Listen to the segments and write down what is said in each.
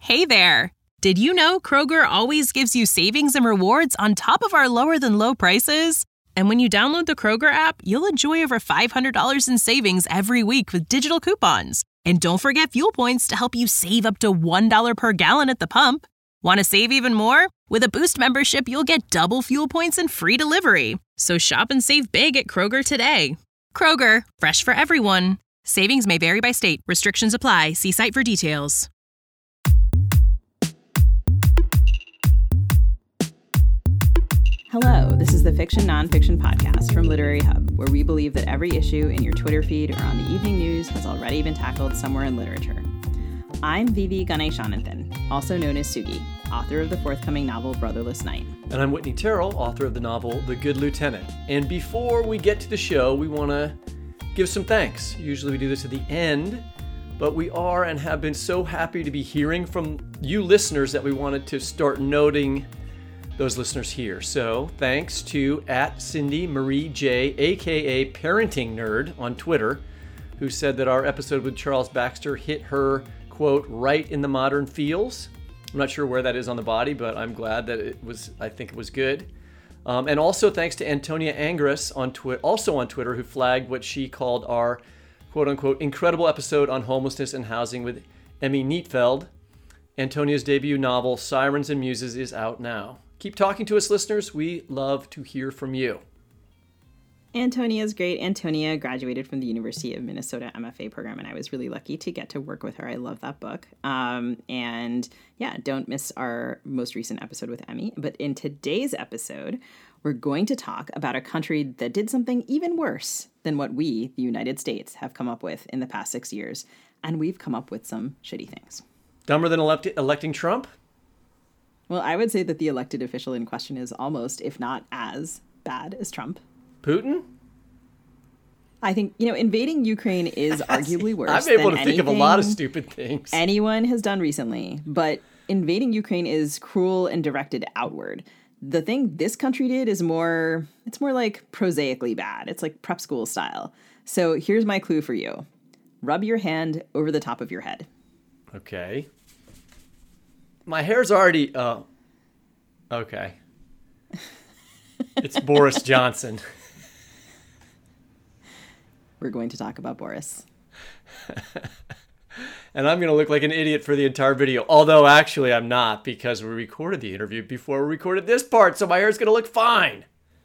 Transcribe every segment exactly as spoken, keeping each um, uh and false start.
Hey there! Did you know Kroger always gives you savings and rewards on top of our lower-than-low prices? And when you download the Kroger app, you'll enjoy over five hundred dollars in savings every week with digital coupons. And don't forget fuel points to help you save up to one dollar per gallon at the pump. Want to save even more? With a Boost membership, you'll get double fuel points and free delivery. So shop and save big at Kroger today. Kroger, fresh for everyone. Savings may vary by state. Restrictions apply. See site for details. Hello, this is the Fiction Nonfiction Podcast from Literary Hub, where we believe that every issue in your Twitter feed or on the evening news has already been tackled somewhere in literature. I'm Vivi Ganeshananthan, also known as Sugi, author of the forthcoming novel Brotherless Night. And I'm Whitney Terrell, author of the novel The Good Lieutenant. And before we get to the show, we want to give some thanks. Usually we do this at the end, but we are and have been so happy to be hearing from you listeners that we wanted to start noting those listeners here. So thanks to at Cindy Marie J, aka Parenting Nerd on Twitter, who said that our episode with Charles Baxter hit her, quote, right in the modern feels. I'm not sure where that is on the body, but I'm glad that it was, I think it was good. Um, and also thanks to Antonia Angris, on twi- also on Twitter, who flagged what she called our, quote unquote, incredible episode on homelessness and housing with Emmy Neatfeld. Antonia's debut novel, Sirens and Muses, is out now. Keep talking to us, listeners. We love to hear from you. Antonia's great. Antonia graduated from the University of Minnesota M F A program, and I was really lucky to get to work with her. I love that book. Um, and yeah, don't miss our most recent episode with Emmy. But in today's episode, we're going to talk about a country that did something even worse than what we, the United States, have come up with in the past six years. And we've come up with some shitty things. Dumber than elect- electing Trump? Well, I would say that the elected official in question is almost, if not as bad as Trump. Putin? I think, you know, invading Ukraine is arguably worse. I'm able than to think of a lot of stupid things anyone has done recently, but invading Ukraine is cruel and directed outward. The thing this country did is more, it's more like prosaically bad. It's like prep school style. So here's my clue for you. Rub your hand over the top of your head. Okay. My hair's already, uh, okay. It's Boris Johnson. We're going to talk about Boris. And I'm going to look like an idiot for the entire video. Although, actually, I'm not, because we recorded the interview before we recorded this part, so my hair's going to look fine.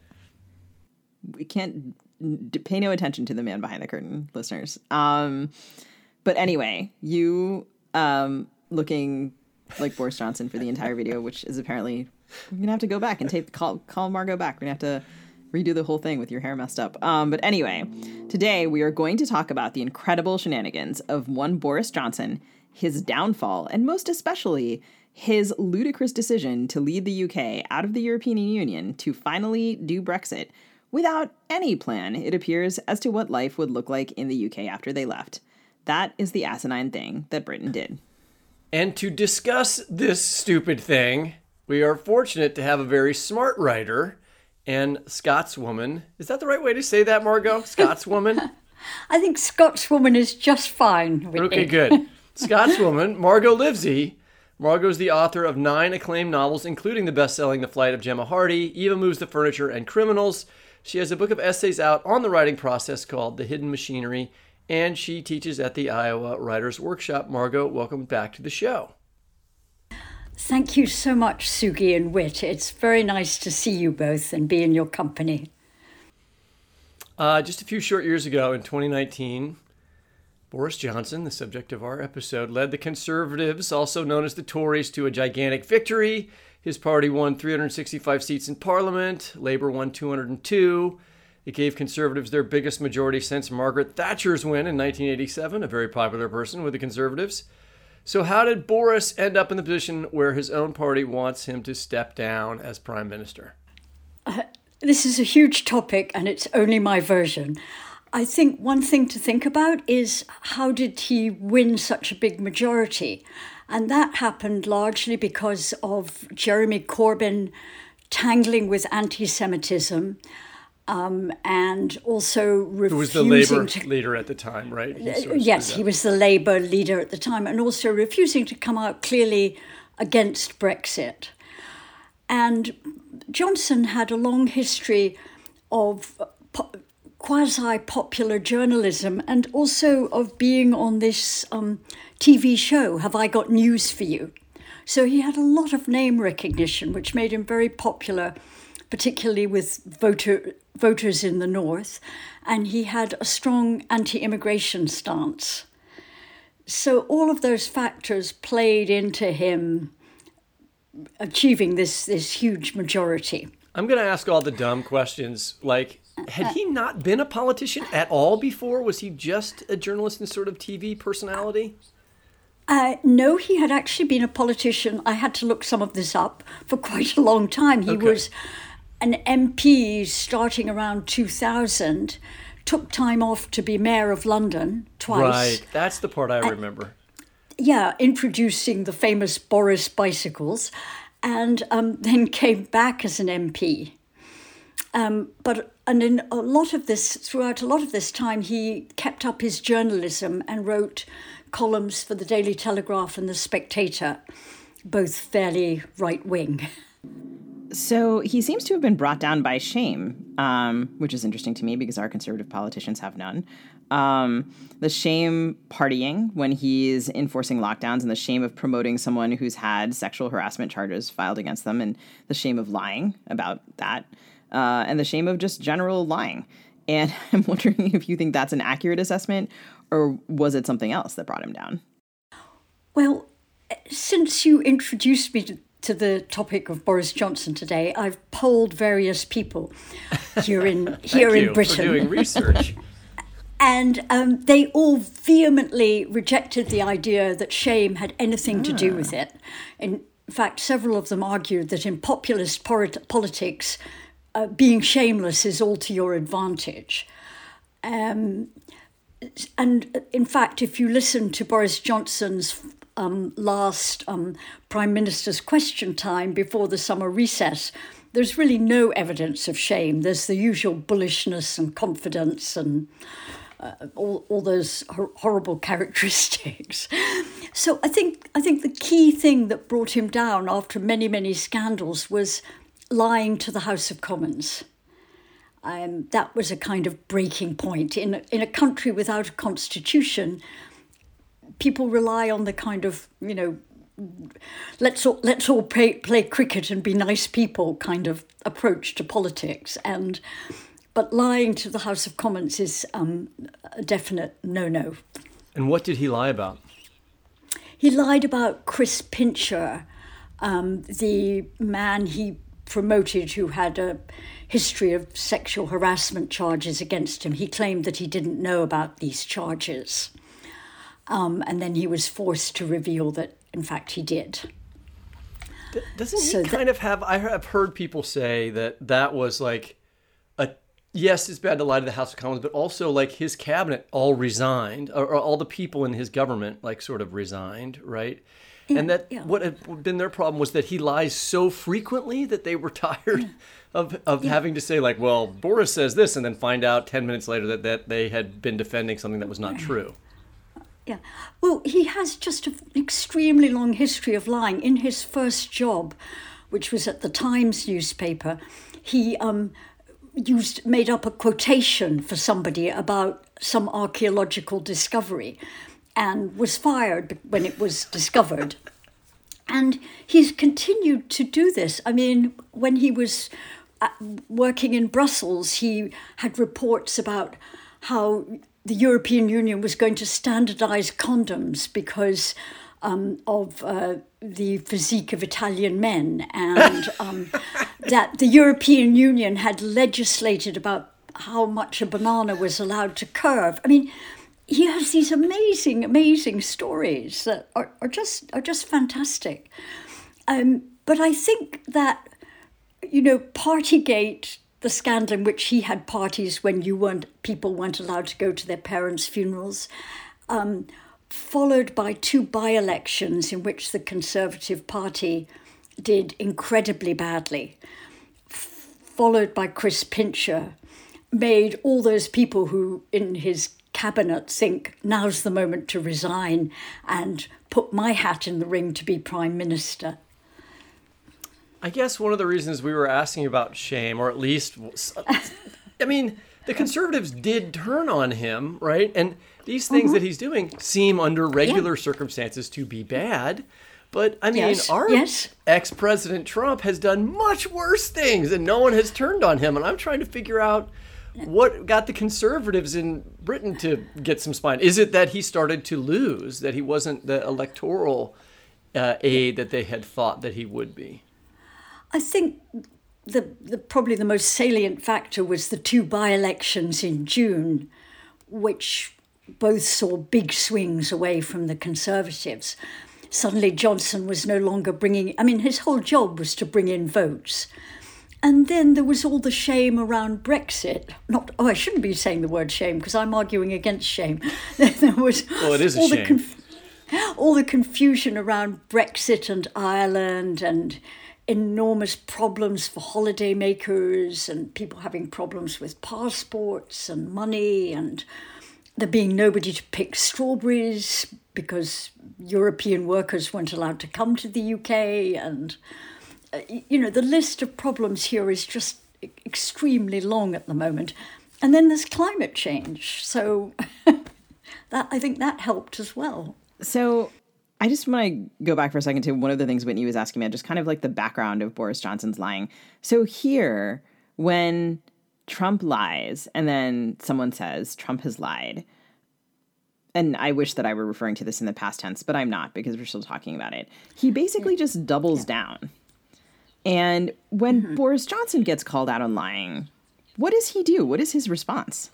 We can't d- pay no attention to the man behind the curtain, listeners. Um, but anyway, you um, looking like Boris Johnson for the entire video, which is apparently, we're going to have to go back and tape, call, call Margot back. We're going to have to redo the whole thing with your hair messed up. Um, but anyway, today we are going to talk about the incredible shenanigans of one Boris Johnson, his downfall, and most especially his ludicrous decision to lead the U K out of the European Union to finally do Brexit without any plan, it appears, as to what life would look like in the U K after they left. That is the asinine thing that Britain did. And to discuss this stupid thing, we are fortunate to have a very smart writer and Scotswoman. Is that the right way to say that, Margot? Scotswoman? I think Scotswoman is just fine. Whitney. Okay, good. Scotswoman, Margot Livesey. Margot is the author of nine acclaimed novels, including the best-selling The Flight of Gemma Hardy, Eva Moves the Furniture, and Criminals. She has a book of essays out on the writing process called The Hidden Machinery, and she teaches at the Iowa Writers Workshop. Margot, welcome back to the show. Thank you so much, Sugi and Whit. It's very nice to see you both and be in your company. Uh, just a few short years ago, in twenty nineteen, Boris Johnson, the subject of our episode, led the Conservatives, also known as the Tories, to a gigantic victory. His party won three hundred sixty-five seats in Parliament. Labour won two hundred two. It gave Conservatives their biggest majority since Margaret Thatcher's win in nineteen eighty-seven, a very popular person with the Conservatives. So how did Boris end up in the position where his own party wants him to step down as prime minister? Uh, this is a huge topic, and it's only my version. I think one thing to think about is how did he win such a big majority? And that happened largely because of Jeremy Corbyn tangling with anti-Semitism, um, and also refusing Who was the Labour to, leader at the time, right? He sort of yes, stood he up. was the Labour leader at the time, and also refusing to come out clearly against Brexit. And Johnson had a long history of po- quasi-popular journalism and also of being on this um, T V show, Have I Got News for You? So he had a lot of name recognition, which made him very popular, particularly with voter, voters in the North. And he had a strong anti-immigration stance. So all of those factors played into him achieving this, this huge majority. I'm going to ask all the dumb questions. Like, had he not been a politician at all before? Was he just a journalist and sort of T V personality? Uh, no, he had actually been a politician. I had to look some of this up for quite a long time. He Okay. was an M P starting around two thousand, took time off to be mayor of London twice. Right. That's the part I remember. Yeah, introducing the famous Boris bicycles, and um, then came back as an M P. Um, but and in a lot of this, throughout a lot of this time, he kept up his journalism and wrote columns for the Daily Telegraph and the Spectator, both fairly right-wing. So he seems to have been brought down by shame, um, which is interesting to me because our conservative politicians have none. Um, the shame partying when he's enforcing lockdowns, and the shame of promoting someone who's had sexual harassment charges filed against them, and the shame of lying about that, uh, and the shame of just general lying. And I'm wondering if you think that's an accurate assessment, or was it something else that brought him down? Well, since you introduced me to, to the topic of Boris Johnson today, I've polled various people here in here Thank in you Britain. for doing research. And um, they all vehemently rejected the idea that shame had anything to do with it. In fact, several of them argued that in populist polit- politics, uh, being shameless is all to your advantage. Um, and in fact, if you listen to Boris Johnson's um, last um, Prime Minister's question time before the summer recess, there's really no evidence of shame. There's the usual bullishness and confidence and Uh, all, all those hor- horrible characteristics. So I think I think the key thing that brought him down after many, many scandals was lying to the House of Commons. Um, that was a kind of breaking point. In, in a country without a constitution, people rely on the kind of, you know, let's all, let's all play, play cricket and be nice people kind of approach to politics. And But lying to the House of Commons is um, a definite no-no. And what did he lie about? He lied about Chris Pincher, um, the man he promoted who had a history of sexual harassment charges against him. He claimed that he didn't know about these charges. Um, and then he was forced to reveal that, in fact, he did. D- doesn't he So kind of have, I have heard people say that that was like, a yes, it's bad to lie to the House of Commons, but also like his cabinet all resigned, or, or all the people in his government like sort of resigned, right? Yeah, and that yeah. what had been their problem was that he lies so frequently that they were tired Yeah. of, of Yeah. having to say like, well, Boris says this, and then find out ten minutes later that, that they had been defending something that was not true. Yeah. Well, he has just an extremely long history of lying. In his first job, which was at the Times newspaper, he um, used made up a quotation for somebody about some archaeological discovery and was fired when it was discovered. And he's continued to do this. I mean, when he was uh, working in Brussels, he had reports about how the European Union was going to standardize condoms because um, of uh, the physique of Italian men, and um, that the European Union had legislated about how much a banana was allowed to curve. I mean, he has these amazing, amazing stories that are, are just are just fantastic. Um, but I think that, you know, Partygate, the scandal in which he had parties when you weren't, people weren't allowed to go to their parents' funerals, um, followed by two by-elections in which the Conservative Party did incredibly badly, f- followed by Chris Pincher, made all those people who in his cabinet think now's the moment to resign and put my hat in the ring to be prime minister. I guess one of the reasons we were asking about shame, or at least, I mean, the Conservatives did turn on him, right? And these things mm-hmm. that he's doing seem under regular yeah. circumstances to be bad. But, I mean, yes. our yes. ex-President Trump has done much worse things, and no one has turned on him. And I'm trying to figure out what got the Conservatives in Britain to get some spine. Is it that he started to lose, that he wasn't the electoral uh, aide that they had thought that he would be? I think the, the probably the most salient factor was the two by-elections in June, which both saw big swings away from the Conservatives. Suddenly Johnson was no longer bringing, I mean, his whole job was to bring in votes. And then there was all the shame around Brexit. Not, oh, I shouldn't be saying the word shame because I'm arguing against shame. There was well, it is a all shame. The conf- all the confusion around Brexit and Ireland and enormous problems for holidaymakers and people having problems with passports and money and there being nobody to pick strawberries because European workers weren't allowed to come to the U K. And, uh, you know, the list of problems here is just extremely long at the moment. And then there's climate change. So that I think that helped as well. So I just want to go back for a second to one of the things Whitney was asking me, just kind of like the background of Boris Johnson's lying. So here, when Trump lies and then someone says Trump has lied, and I wish that I were referring to this in the past tense, but I'm not because we're still talking about it. He basically just doubles yeah. down. And when mm-hmm. Boris Johnson gets called out on lying, what does he do? What is his response?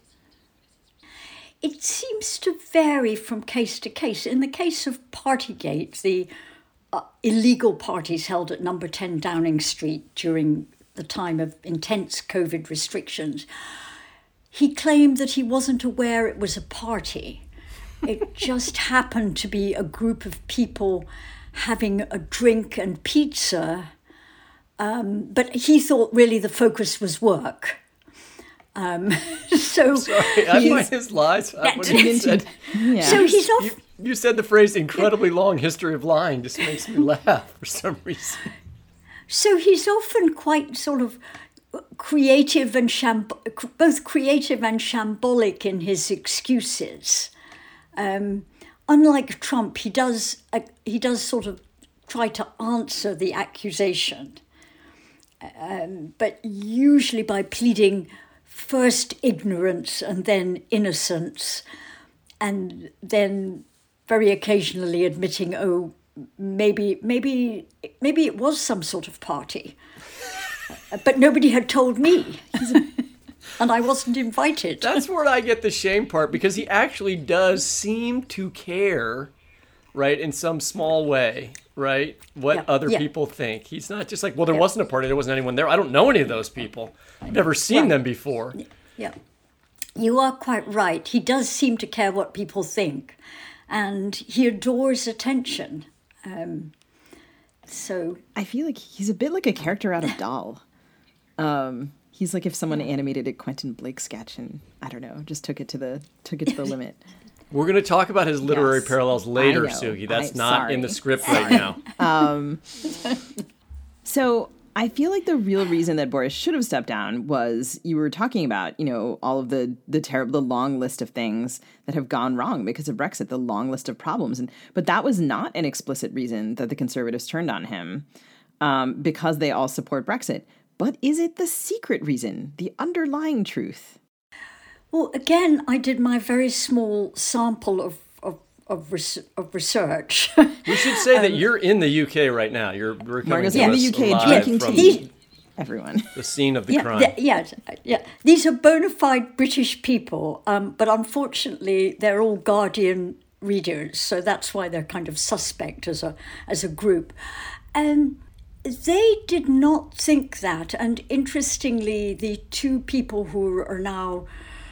It seems to vary from case to case. In the case of Partygate, the uh, illegal parties held at number ten Downing Street during the time of intense COVID restrictions, he claimed that he wasn't aware it was a party. It just happened to be a group of people having a drink and pizza, um, but he thought really the focus was work. Um, so Sorry, I find his lies. What he said. Yeah. So he's off. You, you said the phrase "incredibly long history of lying" just makes me laugh for some reason. So he's often quite sort of creative and sham- both creative and shambolic in his excuses. Um, unlike Trump, he does uh, he does sort of try to answer the accusation, um, but usually by pleading first ignorance and then innocence, and then very occasionally admitting, oh, maybe maybe maybe it was some sort of party, but nobody had told me. And I wasn't invited. That's where I get the shame part, because he actually does seem to care, right, in some small way, right, what yeah, other yeah. people think. He's not just like, well, there yeah. wasn't a party, there wasn't anyone there. I don't know any of those people. I've never seen right. them before. Yeah, you are quite right. He does seem to care what people think, and he adores attention. Um, so I feel like he's a bit like a character out of Doll. Um, he's like if someone animated a Quentin Blake sketch and I don't know, just took it to the took it to the limit. We're going to talk about his literary yes, parallels later, know. Sugi. That's I'm not sorry. in the script right now. um, so I feel like the real reason that Boris should have stepped down was you were talking about, you know, all of the the terrible, the long list of things that have gone wrong because of Brexit, the long list of problems. And but that was not an explicit reason that the Conservatives turned on him, um, because they all support Brexit. But is it the secret reason, the underlying truth? Well, again, I did my very small sample of of of, res- of research. We should say um, that you're in the U K right now. You're we're coming Margot's to in us the U K live drinking from tea. Everyone. the scene of the yeah, crime. th- yeah, yeah. These are bona fide British people, um, but unfortunately, they're all Guardian readers, so that's why they're kind of suspect as a as a group. And they did not think that. And interestingly, the two people who are now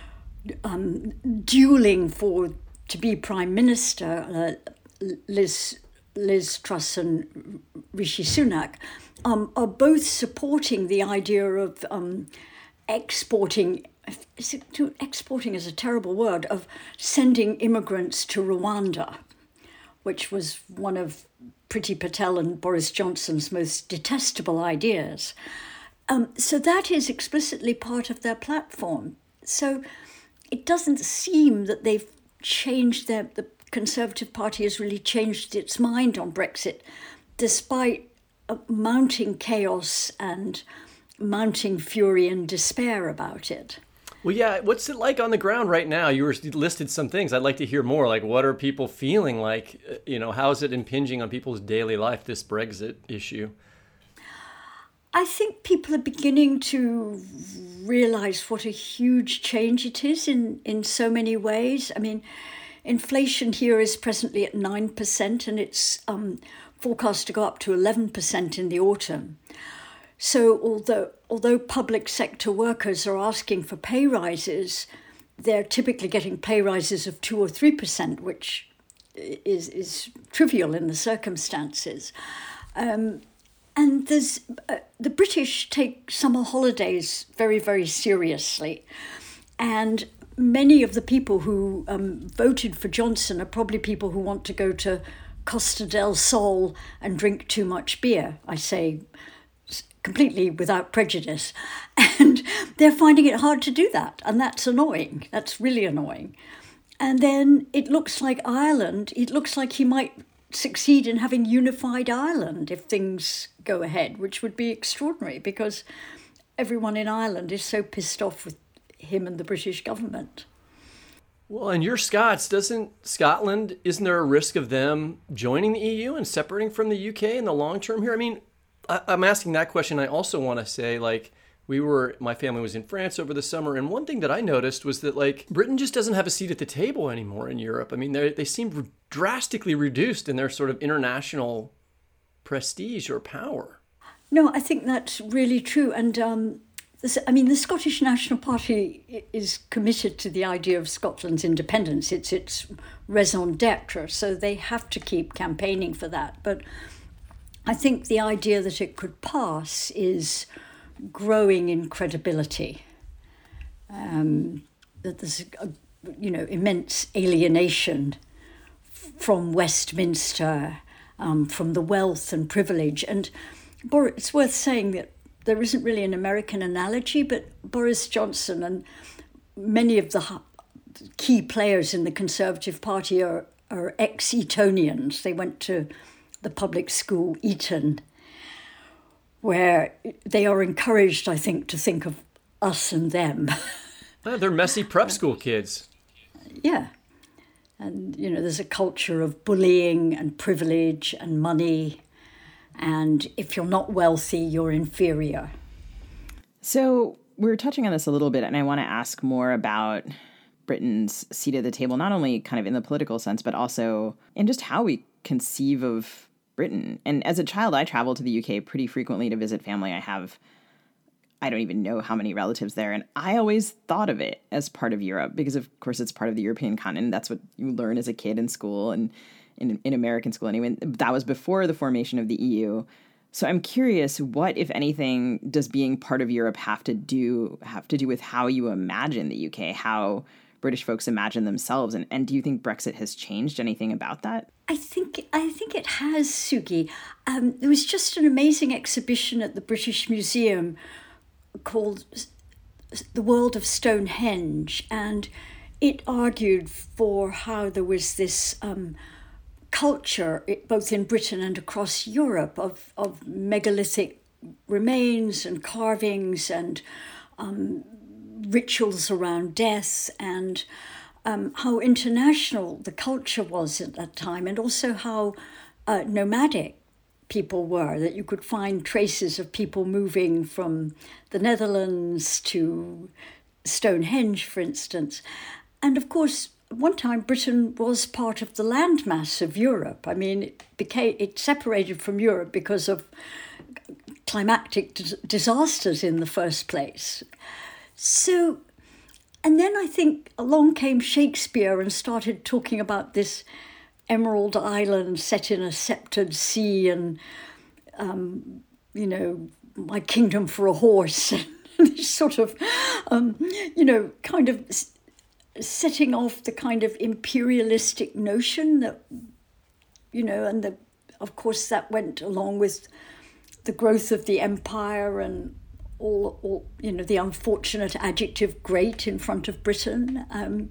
um, dueling for to be prime minister, uh, Liz Liz Truss and Rishi Sunak, um, are both supporting the idea of um, exporting is it, to, exporting is a terrible word, of sending immigrants to Rwanda, which was one of Priti Patel and Boris Johnson's most detestable ideas. Um, so that is explicitly part of their platform. So it doesn't seem that they've changed their, the Conservative Party has really changed its mind on Brexit, despite uh, mounting chaos and mounting fury and despair about it. Well, yeah, what's it like on the ground right now? You were listed some things. I'd like to hear more. Like, what are people feeling like? You know, how is it impinging on people's daily life, this Brexit issue? I think people are beginning to realize what a huge change it is in, in so many ways. I mean, inflation here is presently at nine percent and it's um, forecast to go up to eleven percent in the autumn. So although although public sector workers are asking for pay rises, they're typically getting pay rises of two or three percent, which is is trivial in the circumstances. Um, and there's uh, the British take summer holidays very, very seriously, and many of the people who um, voted for Johnson are probably people who want to go to Costa del Sol and drink too much beer. I say completely without prejudice, and they're finding it hard to do that, and that's annoying. That's really annoying. And then it looks like Ireland, it looks like he might succeed in having unified Ireland if things go ahead, which would be extraordinary because everyone in Ireland is so pissed off with him and the British government. Well, and you're Scots. Doesn't Scotland, isn't there a risk of them joining the E U and separating from the U K in the long term here? I mean, I'm asking that question. I also want to say, like, we were, my family was in France over the summer, and one thing that I noticed was that, like, Britain just doesn't have a seat at the table anymore in Europe. I mean, they they seem drastically reduced in their sort of international prestige or power. No, I think that's really true. And, um, this, I mean, the Scottish National Party is committed to the idea of Scotland's independence. It's its raison d'etre, so they have to keep campaigning for that. But I think the idea that it could pass is growing in credibility. Um, that there's, a, you know, immense alienation from Westminster, um, from the wealth and privilege. And it's worth saying that there isn't really an American analogy, but Boris Johnson and many of the key players in the Conservative Party are, are ex-Etonians. They went to the public school Eton, where they are encouraged, I think, to think of us and them. Oh, they're messy prep school kids. Yeah. And, you know, there's a culture of bullying and privilege and money. And if you're not wealthy, you're inferior. So we were touching on this a little bit, and I want to ask more about Britain's seat at the table, not only kind of in the political sense, but also in just how we conceive of Britain. And as a child, I traveled to the U K pretty frequently to visit family. I have, I don't even know how many relatives there. And I always thought of it as part of Europe because, of course, it's part of the European continent. That's what you learn as a kid in school and in, in American school anyway. That was before the formation of the E U. So I'm curious, what, if anything, does being part of Europe have to do have to do with how you imagine the U K, how British folks imagine themselves? And, and do you think Brexit has changed anything about that? I think I think it has, Sugi. Um, there was just an amazing exhibition at the British Museum called The World of Stonehenge, and it argued for how there was this um, culture, both in Britain and across Europe, of, of megalithic remains and carvings and um, rituals around death, and um, how international the culture was at that time, and also how uh, nomadic people were, that you could find traces of people moving from the Netherlands to Stonehenge, for instance. And of course, at one time Britain was part of the landmass of Europe. I mean, it became it separated from Europe because of climatic dis- disasters in the first place. So, and then I think along came Shakespeare and started talking about this emerald island set in a sceptred sea and, um, you know, my kingdom for a horse. this sort of, um, you know, kind of s- setting off the kind of imperialistic notion that, you know, and the, of course that went along with the growth of the empire and all, all you know, the unfortunate adjective great in front of Britain. Um,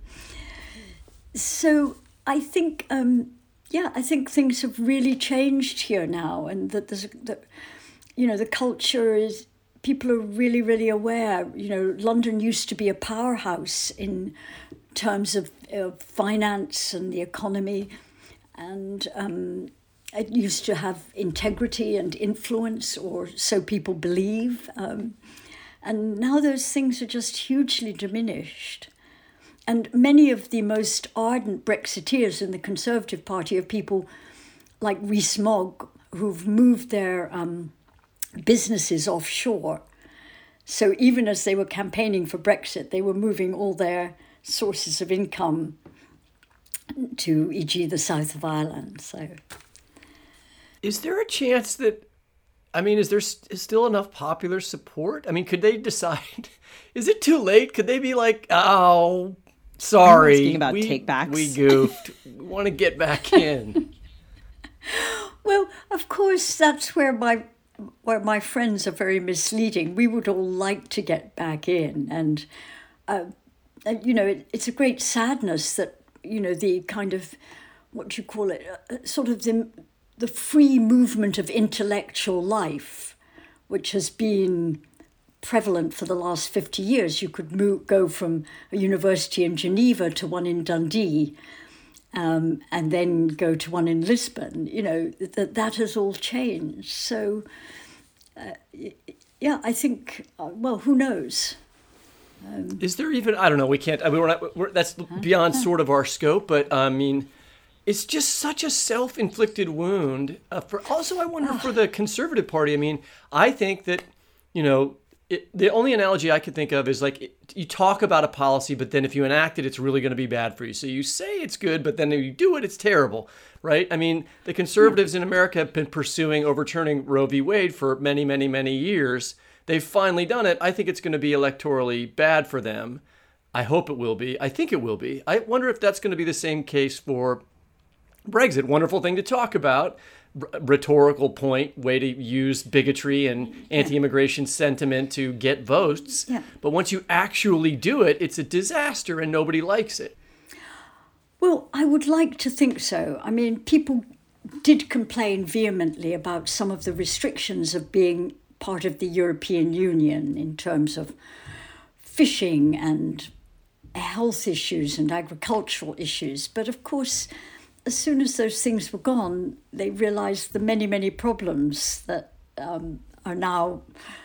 so I think, um, yeah, I think things have really changed here now, and that there's, that, you know, the culture is, people are really, really aware. You know, London used to be a powerhouse in terms of uh, finance and the economy, and um, it used to have integrity and influence, or so people believe. Um, and now those things are just hugely diminished. And many of the most ardent Brexiteers in the Conservative Party are people like Rees-Mogg, who've moved their um, businesses offshore. So even as they were campaigning for Brexit, they were moving all their sources of income to, for example, the south of Ireland. So, is there a chance that, I mean, is there st- still enough popular support? I mean, could they decide? Is it too late? Could they be like, oh, sorry, asking about we, take-backs. we goofed. We want to get back in. Well, of course, that's where my where my friends are very misleading. We would all like to get back in, and uh, and you know, it, it's a great sadness that, you know, the kind of, what do you call it, uh, sort of the the free movement of intellectual life, which has been prevalent for the last fifty years. You could move, go from a university in Geneva to one in Dundee, um, and then go to one in Lisbon. You know, that that has all changed. So, uh, yeah, I think, uh, well, who knows? Um, Is there even, I don't know, we can't, I mean, we're not, we're, that's beyond sort of our scope, but I mean, it's just such a self-inflicted wound. Uh, for also, I wonder for the Conservative Party. I mean, I think that, you know, it, the only analogy I could think of is like, it, you talk about a policy, but then if you enact it, it's really going to be bad for you. So you say it's good, but then if you do it, it's terrible, right? I mean, the conservatives in America have been pursuing overturning Roe v. Wade for many, many, many years. They've finally done it. I think it's going to be electorally bad for them. I hope it will be. I think it will be. I wonder if that's going to be the same case for Brexit. Wonderful thing to talk about. R- rhetorical point, way to use bigotry and anti-immigration sentiment to get votes. Yeah. But once you actually do it, it's a disaster and nobody likes it. Well, I would like to think so. I mean, people did complain vehemently about some of the restrictions of being part of the European Union in terms of fishing and health issues and agricultural issues. But of course, as soon as those things were gone, they realised the many, many problems that um, are now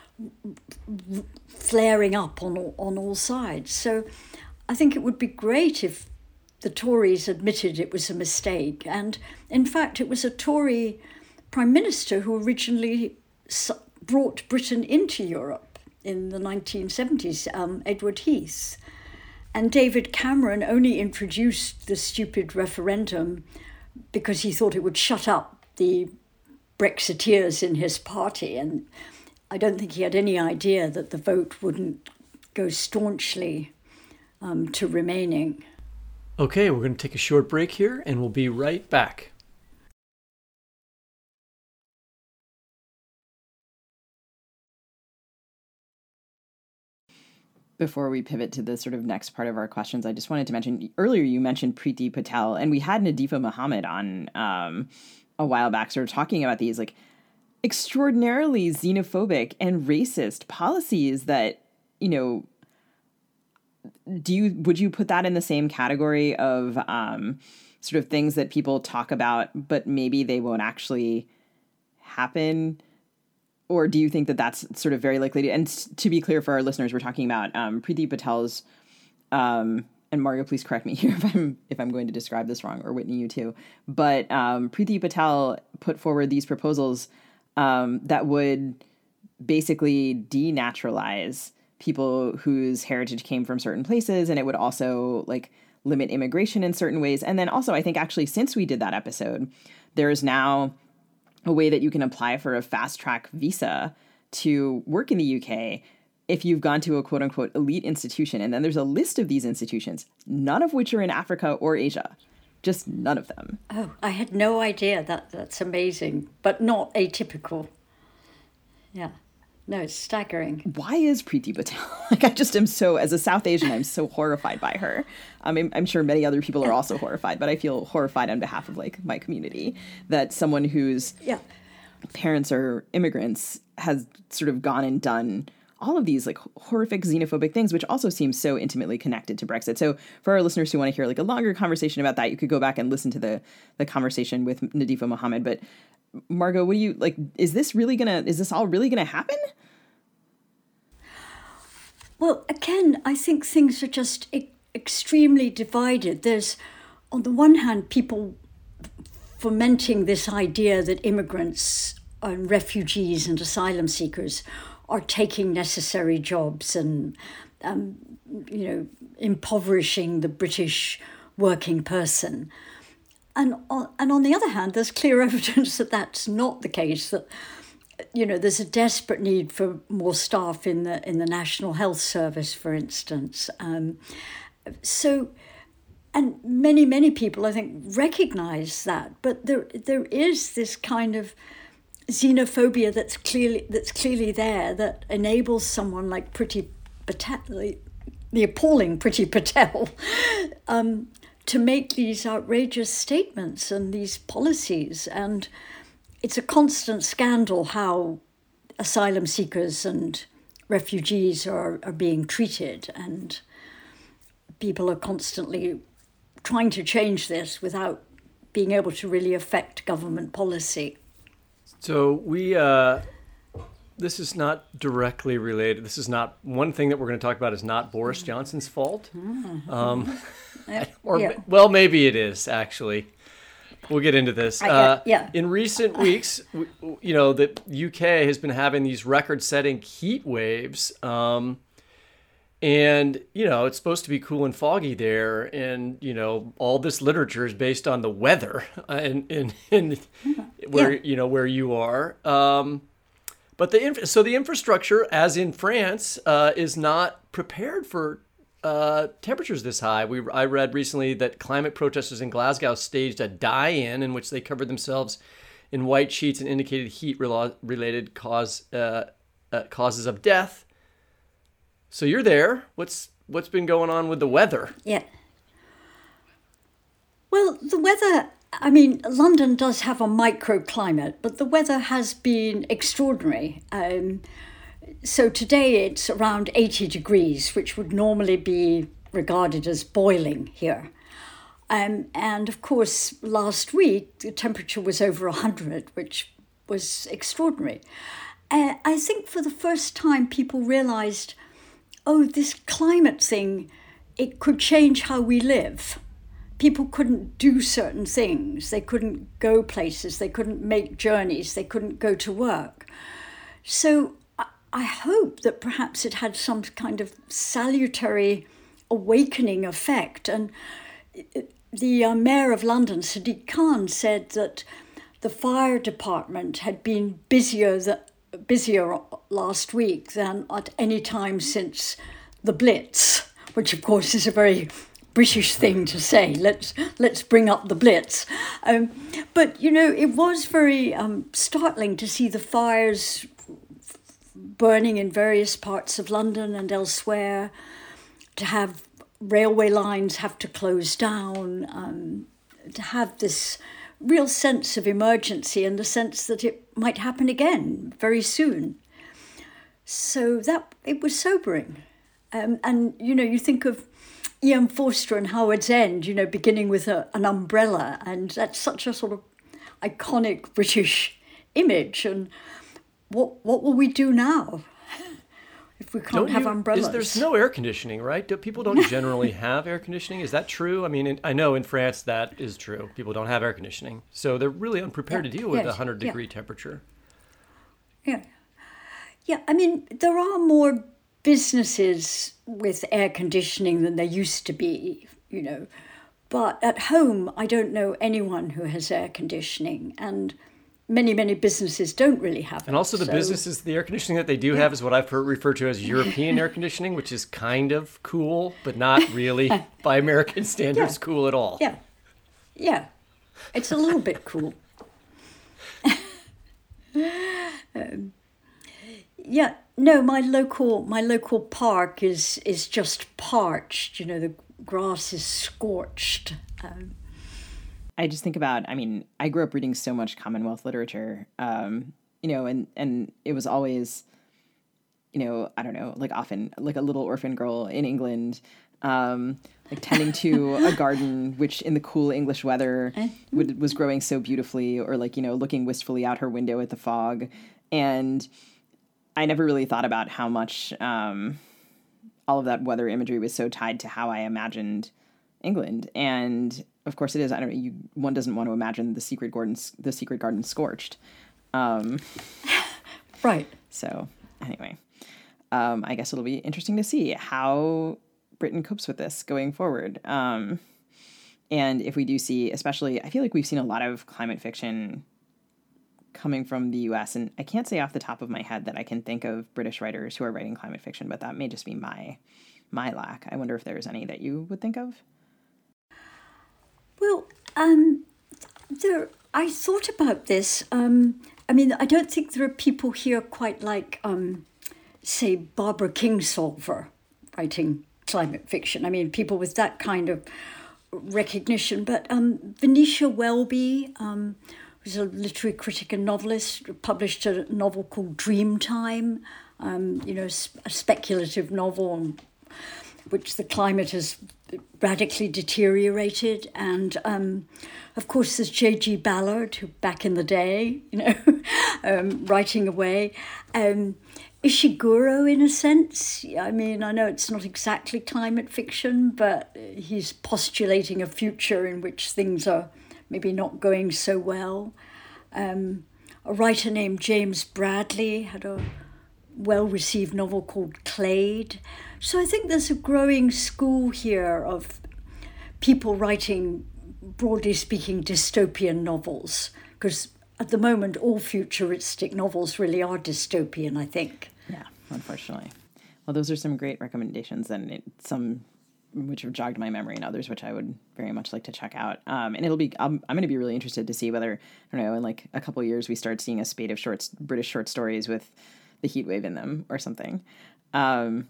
flaring up on all, on all sides. So I think it would be great if the Tories admitted it was a mistake. And in fact, it was a Tory Prime Minister who originally brought Britain into Europe in the nineteen seventies, um, Edward Heath. And David Cameron only introduced the stupid referendum because he thought it would shut up the Brexiteers in his party. And I don't think he had any idea that the vote wouldn't go staunchly um, to remaining. Okay, we're going to take a short break here and we'll be right back. Before we pivot to the sort of next part of our questions, I just wanted to mention, earlier you mentioned Priti Patel, and we had Nadifa Muhammad on um, a while back, sort of talking about these like extraordinarily xenophobic and racist policies that, you know, do you, would you put that in the same category of um, sort of things that people talk about, but maybe they won't actually happen? Or do you think that that's sort of very likely to, and to be clear for our listeners, we're talking about um, Priti Patel's, um, and Mario, please correct me here if I'm if I'm going to describe this wrong, or Whitney, you too. But um, Priti Patel put forward these proposals um, that would basically denaturalize people whose heritage came from certain places, and it would also like limit immigration in certain ways. And then also, I think actually since we did that episode, there is now a way that you can apply for a fast track visa to work in the U K if you've gone to a quote unquote elite institution. And then there's a list of these institutions, none of which are in Africa or Asia. Just none of them. Oh, I had no idea. That That's amazing, but not atypical. Yeah. No, it's staggering. Why is Priti Patel? Like, I just am so, as a South Asian, I'm so horrified by her. Um, I'm, I'm sure many other people are also horrified, but I feel horrified on behalf of, like, my community that someone whose yeah. parents are immigrants has sort of gone and done all of these, like, horrific xenophobic things, which also seems so intimately connected to Brexit. So for our listeners who want to hear, like, a longer conversation about that, you could go back and listen to the the conversation with Nadifa Mohammed. But Margot, what do you, like, is this really gonna, is this all really gonna happen? Well, again, I think things are just e- extremely divided. There's, on the one hand, people fomenting this idea that immigrants and refugees and asylum seekers are taking necessary jobs and, um, you know, impoverishing the British working person. And on, and on the other hand, there's clear evidence that that's not the case, that, you know, there's a desperate need for more staff in the in the National Health Service, for instance. Um, so, and many, many people, I think, recognise that. But there there is this kind of xenophobia that's clearly that's clearly there, that enables someone like Priti Patel, the, the appalling Priti Patel, um, to make these outrageous statements and these policies. And it's a constant scandal how asylum seekers and refugees are, are being treated, and people are constantly trying to change this without being able to really affect government policy. So we, uh, this is not directly related. This is not, one thing that we're going to talk about is not Boris Johnson's fault. Um, or, Yeah. well, maybe it is, actually. We'll get into this. I- Uh, yeah. In recent weeks, w- w- you know, the U K has been having these record-setting heat waves. Um, and, you know, it's supposed to be cool and foggy there. And, you know, all this literature is based on the weather and in, in, in where, Yeah. you know, where you are. Um, but the inf- so the infrastructure, as in France, uh, is not prepared for uh, temperatures this high. We I read recently that climate protesters in Glasgow staged a die-in in which they covered themselves in white sheets and indicated heat-related cause uh, uh, causes of death. So you're there. What's what's been going on with the weather? Yeah. Well, the weather, I mean, London does have a microclimate, but the weather has been extraordinary. Um, so today it's around eighty degrees, which would normally be regarded as boiling here. Um, and of course, last week, the temperature was over one hundred, which was extraordinary. Uh, I think for the first time, people realised, oh, this climate thing, it could change how we live. People couldn't do certain things. They couldn't go places. They couldn't make journeys. They couldn't go to work. So I, I hope that perhaps it had some kind of salutary awakening effect. And the uh, Mayor of London, Sadiq Khan, said that the fire department had been busier than busier last week than at any time since the Blitz, which of course is a very British thing to say. Let's let's bring up the Blitz. Um, but, you know, it was very um, startling to see the fires burning in various parts of London and elsewhere, to have railway lines have to close down, um, to have this real sense of emergency and the sense that it might happen again very soon. So that it was sobering. Um, and, you know, you think of E M Forster and Howard's End, you know, beginning with a, an umbrella, and that's such a sort of iconic British image. And what what will we do now if we can't Don't have you- umbrellas? Is, there's no air conditioning, right? Do, people don't generally have air conditioning. Is that true? I mean, in, I know in France that is true. People don't have air conditioning. So they're really unprepared Yeah, to deal with a yes, one hundred yeah. degree temperature. Yeah. Yeah, I mean, there are more businesses with air conditioning than there used to be, you know. But at home, I don't know anyone who has air conditioning. And many, many businesses don't really have it. And also the So- businesses, the air conditioning that they do have is what I've heard referred to as European air conditioning, which is kind of cool, but not really by American standards Yeah. cool at all. Yeah, yeah, it's a little bit cool. um, yeah, no, my local my local park is is just parched. You know, the grass is scorched. Um, I just think about, I mean, I grew up reading so much Commonwealth literature, um, you know, and, and it was always, you know, I don't know, like often like a little orphan girl in England, um, like tending to a garden, which in the cool English weather would, was growing so beautifully, or like, you know, looking wistfully out her window at the fog. And I never really thought about how much um, all of that weather imagery was so tied to how I imagined England. And of course it is. I don't know. You, one doesn't want to imagine the secret garden, the secret garden scorched. Um, right. So anyway, um, I guess it'll be interesting to see how Britain copes with this going forward. Um, and if we do see, especially, I feel like we've seen a lot of climate fiction coming from the U S, and I can't say off the top of my head that I can think of British writers who are writing climate fiction, but that may just be my my lack. I wonder if there's any that you would think of. Well, um, there. I thought about this. Um, I mean, I don't think there are people here quite like, um, say, Barbara Kingsolver writing climate fiction. I mean, people with that kind of recognition. But um, Venetia Welby, um, who's a literary critic and novelist, published a novel called Dreamtime, um, you know, a speculative novel on which the climate has radically deteriorated. And um, of course, there's J G Ballard, who back in the day, you know, um, writing away. Um, Ishiguro, in a sense. I mean, I know it's not exactly climate fiction, but he's postulating a future in which things are maybe not going so well. Um, a writer named James Bradley had a well-received novel called Clade. So I think there's a growing school here of people writing, broadly speaking, dystopian novels, because at the moment all futuristic novels really are dystopian, I think. Yeah, unfortunately. Well, those are some great recommendations, and it, some which have jogged my memory, and others which I would very much like to check out. Um, and it'll be, I'm, I'm going to be really interested to see whether, I don't know, in like a couple of years we start seeing a spate of short British short stories with the heat wave in them or something. Um,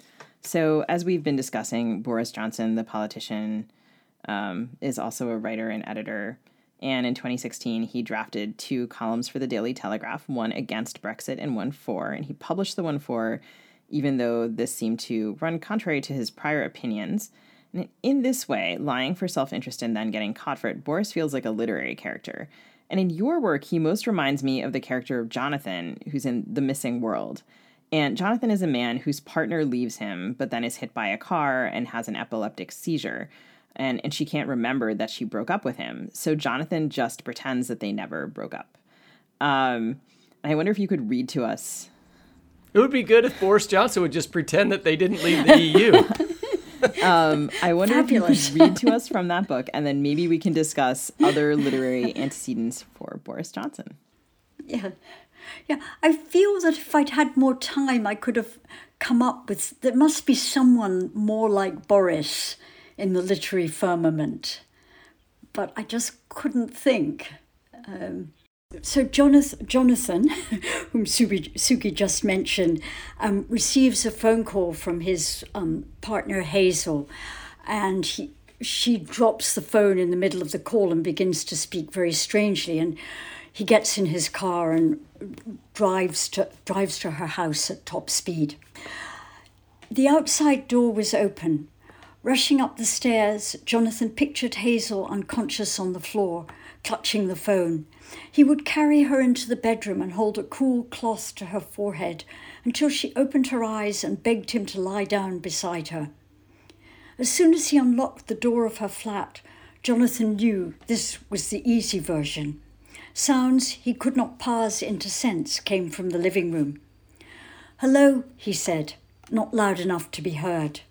so as we've been discussing, Boris Johnson, the politician, um, is also a writer and editor. And in twenty sixteen, he drafted two columns for the Daily Telegraph, one against Brexit and one for, and he published the one for, even though this seemed to run contrary to his prior opinions. And in this way, lying for self-interest and then getting caught for it, Boris feels like a literary character. And in your work, he most reminds me of the character of Jonathan, who's in The Missing World. And Jonathan is a man whose partner leaves him, but then is hit by a car and has an epileptic seizure. And, and she can't remember that she broke up with him. So Jonathan just pretends that they never broke up. Um, I wonder if you could read to us. It would be good if Boris Johnson would just pretend that they didn't leave the E U. Um, I wonder Fabulous. if you could read to us from that book, and then maybe we can discuss other literary antecedents for Boris Johnson. Yeah. Yeah. I feel that if I'd had more time, I could have come up with, there must be someone more like Boris in the literary firmament. But I just couldn't think. Um, so Jonathan, Jonathan whom Suki, Suki just mentioned, um, receives a phone call from his um, partner Hazel, and he, she drops the phone in the middle of the call and begins to speak very strangely. And he gets in his car and drives to drives to her house at top speed. The outside door was open. Rushing up the stairs, Jonathan pictured Hazel unconscious on the floor, clutching the phone. He would carry her into the bedroom and hold a cool cloth to her forehead until she opened her eyes and begged him to lie down beside her. As soon as he unlocked the door of her flat, Jonathan knew this was the easy version. Sounds he could not parse into sense came from the living room. "Hello," he said, not loud enough to be heard.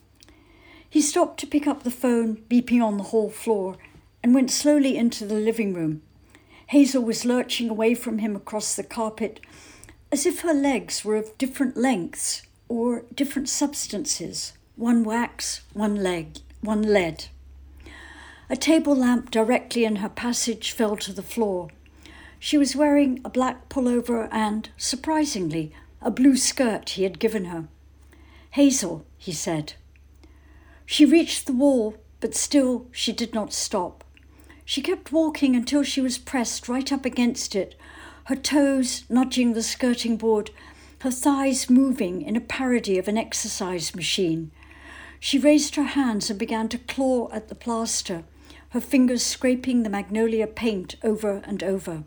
He stopped to pick up the phone, beeping on the hall floor, and went slowly into the living room. Hazel was lurching away from him across the carpet, as if her legs were of different lengths or different substances, one wax, one leg, one lead. A table lamp directly in her passage fell to the floor. She was wearing a black pullover and, surprisingly, a blue skirt he had given her. "Hazel," he said. She reached the wall, but still she did not stop. She kept walking until she was pressed right up against it, her toes nudging the skirting board, her thighs moving in a parody of an exercise machine. She raised her hands and began to claw at the plaster, her fingers scraping the magnolia paint over and over.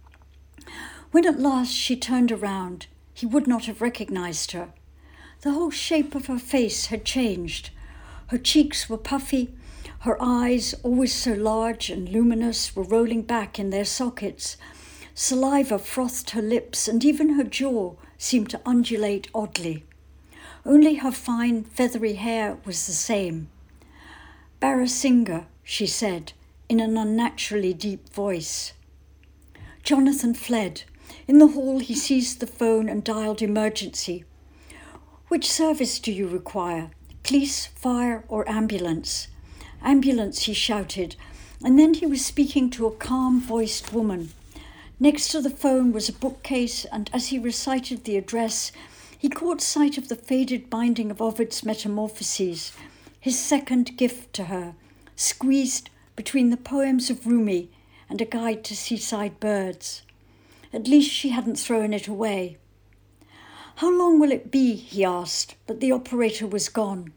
When at last she turned around, he would not have recognized her. The whole shape of her face had changed. Her cheeks were puffy, her eyes, always so large and luminous, were rolling back in their sockets. Saliva frothed her lips, and even her jaw seemed to undulate oddly. Only her fine, feathery hair was the same. "Barasinga," she said, in an unnaturally deep voice. Jonathan fled. In the hall, he seized the phone and dialed emergency. "Which service do you require? Police, fire, or ambulance?" "Ambulance," he shouted, and then he was speaking to a calm-voiced woman. Next to the phone was a bookcase, and as he recited the address, he caught sight of the faded binding of Ovid's Metamorphoses, his second gift to her, squeezed between the poems of Rumi and a guide to seaside birds. At least she hadn't thrown it away. "How long will it be?" he asked, but the operator was gone.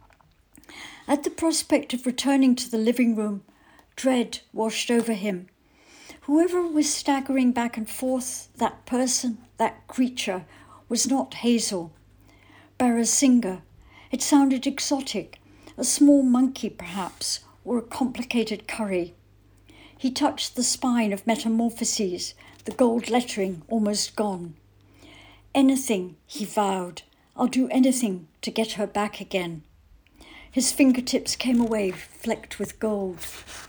At the prospect of returning to the living room, dread washed over him. Whoever was staggering back and forth, that person, that creature, was not Hazel. Barasinga. It sounded exotic, a small monkey perhaps, or a complicated curry. He touched the spine of Metamorphoses, the gold lettering almost gone. "Anything," he vowed. "I'll do anything to get her back again." His fingertips came away, flecked with gold.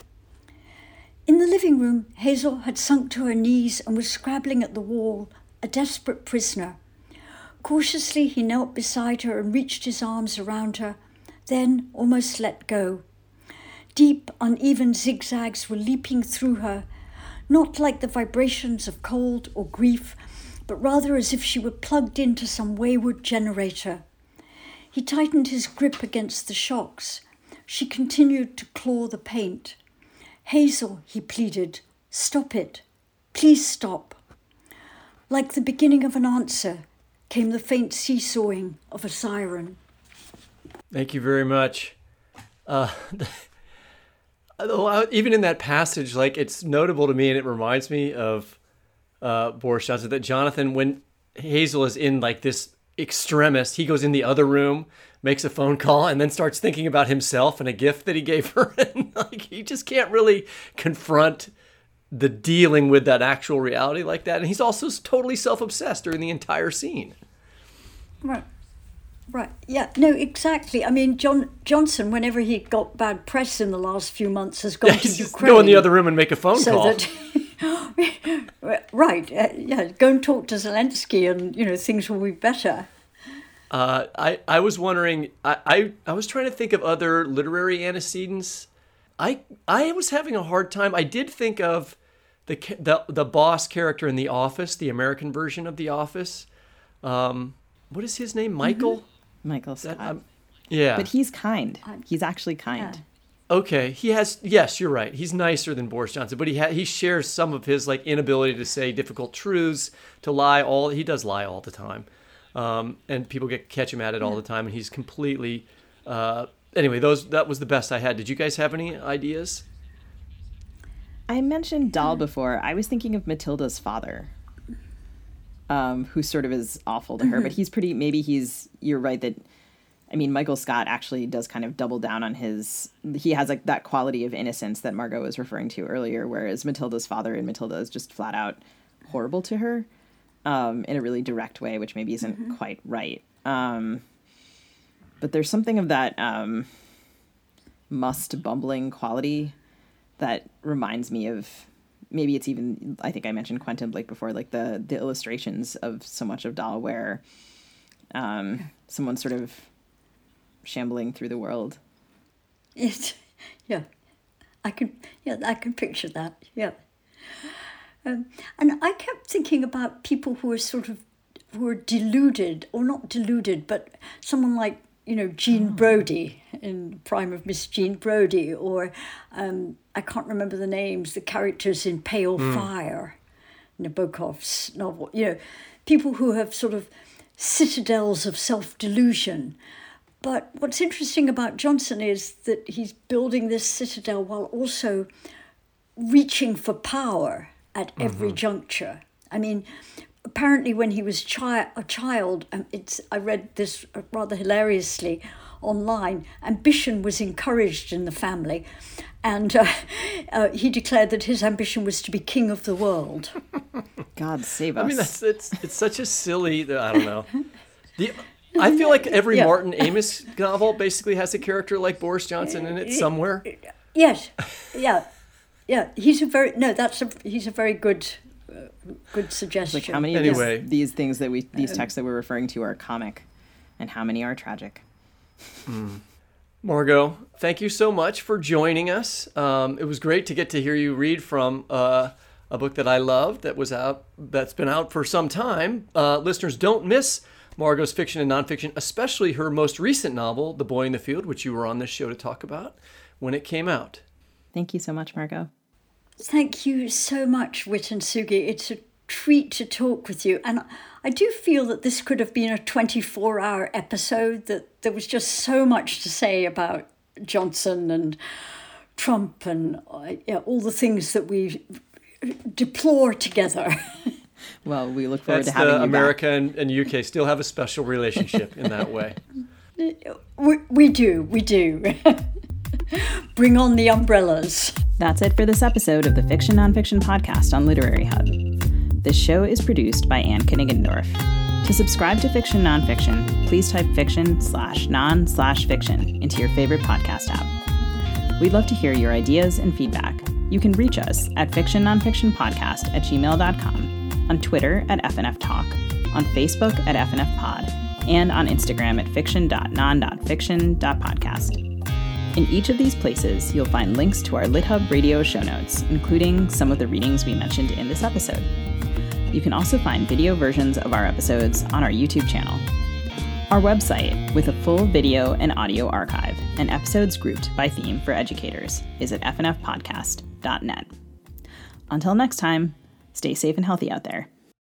In the living room, Hazel had sunk to her knees and was scrabbling at the wall, a desperate prisoner. Cautiously, he knelt beside her and reached his arms around her, then almost let go. Deep, uneven zigzags were leaping through her, not like the vibrations of cold or grief, but rather as if she were plugged into some wayward generator. He tightened his grip against the shocks. She continued to claw the paint. "Hazel," he pleaded, "stop it. Please stop." Like the beginning of an answer came the faint seesawing of a siren. Thank you very much. Uh, even in that passage, like, it's notable to me, and it reminds me of uh, Boris Johnson, that Jonathan, when Hazel is in like this extremist, he goes in the other room, makes a phone call, and then starts thinking about himself and a gift that he gave her. And like, he just can't really confront the dealing with that actual reality like that. And he's also totally self-obsessed during the entire scene. Right. Right. Yeah. No, exactly. I mean, John Johnson, whenever he got bad press in the last few months, has gone yeah, to he's Ukraine. Just go in the other room and make a phone so call. That, right. Uh, yeah. Go and talk to Zelensky, and you know things will be better. Uh, I I was wondering. I, I I was trying to think of other literary antecedents. I I was having a hard time. I did think of the the the boss character in The Office, the American version of The Office. Um, what is his name? Michael. Mm-hmm. Michael Scott. That, um, yeah. But he's kind. He's actually kind. Yeah. Okay. He has, yes, you're right. He's nicer than Boris Johnson, but he ha- he shares some of his like inability to say difficult truths, to lie all, he does lie all the time. Um, and people get catch him at it all the time, and he's completely, uh, anyway, those, that was the best I had. Did you guys have any ideas? I mentioned Dahl before. I was thinking of Matilda's father. Um, who sort of is awful to her, mm-hmm. but he's pretty, maybe he's, you're right that, I mean, Michael Scott actually does kind of double down on his, he has like that quality of innocence that Margot was referring to earlier, whereas Matilda's father in Matilda is just flat out horrible to her um, in a really direct way, which maybe isn't mm-hmm. quite right. Um, but there's something of that um, must bumbling quality that reminds me of maybe it's even, I think I mentioned Quentin Blake before, like the, the illustrations of so much of Dahl where um, someone's sort of shambling through the world. It, yeah, I can, yeah, I can picture that, yeah. Um, and I kept thinking about people who are sort of, who are deluded, or not deluded, but someone like, you know, Jean oh. Brodie in the prime of Miss Jean Brodie, or um, I can't remember the names, the characters in Pale mm. Fire, Nabokov's novel, you know, people who have sort of citadels of self-delusion. But what's interesting about Johnson is that he's building this citadel while also reaching for power at every mm-hmm. juncture. I mean, apparently when he was chi- a child, um, it's I read this rather hilariously online, ambition was encouraged in the family, and uh, uh, he declared that his ambition was to be king of the world. God save us. I mean, that's it's it's such a silly, I don't know. The I feel like every yeah. Martin Amis novel basically has a character like Boris Johnson in it somewhere. Yes, yeah, yeah. He's a very no. That's a he's a very good, uh, good suggestion. Like how many anyway. of these, these things that we these texts that we're referring to are comic, and how many are tragic. Mm. Margot, thank you so much for joining us. Um, it was great to get to hear you read from uh, a book that I loved that was out that's been out for some time. Uh, listeners, don't miss Margot's fiction and nonfiction, especially her most recent novel, The Boy in the Field, which you were on this show to talk about when it came out. Thank you so much, Margot. Thank you so much, Whit and Sugi. It's a treat to talk with you. And I do feel that this could have been a twenty-four hour episode, that there was just so much to say about Johnson and Trump and uh, yeah, all the things that we deplore together. Well, we look forward That's to having the you America back. and, and U K still have a special relationship in that way. We, we do, we do. Bring on the umbrellas. That's it for this episode of the Fiction Nonfiction Podcast on Literary Hub. This show is produced by Anne Kniggendorf. To subscribe to Fiction Nonfiction, please type fiction slash non slash fiction into your favorite podcast app. We'd love to hear your ideas and feedback. You can reach us at fiction nonfiction podcast at gmail dot com, on Twitter at F N F Talk, on Facebook at F N F Pod, and on Instagram at fiction dot non dot fiction dot podcast. In each of these places, you'll find links to our LitHub radio show notes, including some of the readings we mentioned in this episode. You can also find video versions of our episodes on our YouTube channel. Our website, with a full video and audio archive and episodes grouped by theme for educators, is at f n f podcast dot net. Until next time, stay safe and healthy out there.